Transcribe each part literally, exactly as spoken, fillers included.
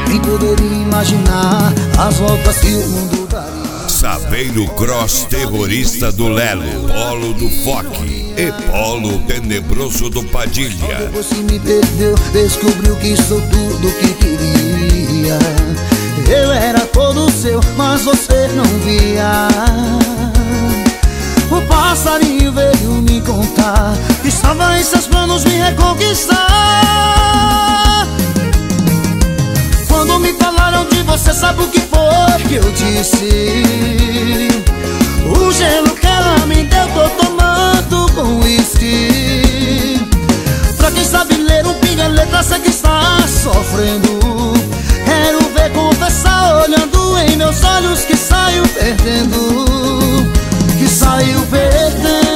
Nem poderia imaginar as voltas que o mundo daria. Saveiro Cross terrorista do Lelo, Polo do Foque e Polo tenebroso do Padilha. Depois que me perdeu, descobriu que sou tudo que queria. Eu era todo seu, mas você não via. O passarinho veio me contar que estava em seus planos me reconquistar. Quando me falaram de você, sabe o que foi que eu disse? O gelo que ela me deu, tô tomando com uísque. Pra quem sabe ler um pinga, letra sei que está sofrendo. Quero ver confessar olhando em meus olhos que saiu perdendo. Que saiu perdendo.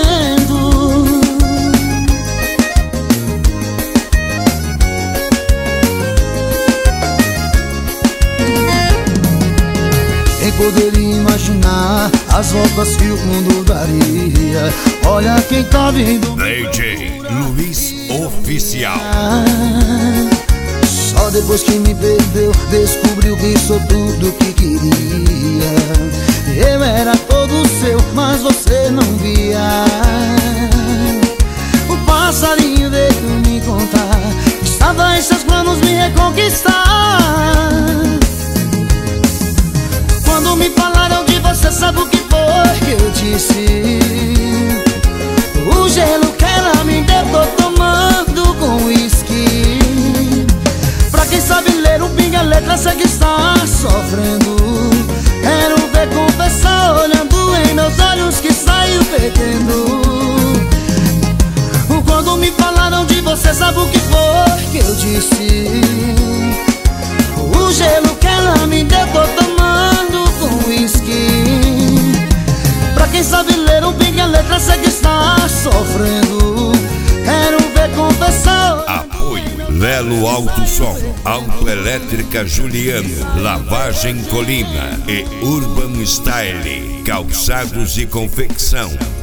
Quem poderia imaginar as voltas que o mundo daria? Olha quem tá vindo. D J Luiz Oficial. Só depois que me perdeu, descobriu que sou tudo que queria. Eu era todo seu, mas você não via. O passarinho veio me contar que estava em seus planos me reconquistar. Quando me falaram de você, sabe o que foi que eu disse? O gelo que ela me deu, tô tomando com uísque. Pra quem sabe ler um pinga, letra sei que está sofrendo. Quero ver confessar olhando em meus olhos que saiu perdendo. Quando me falaram de você, sabe o que foi que eu disse? O gelo que ela me deu, tô tomando com uísque. Pra quem sabe ler um pinga, letra sei que está sofrendo. Quero ver confessar. Apoio Lelo Alto Som, Autoelétrica Juliano, Lavagem Colina e Urban Style, calçados e confecção.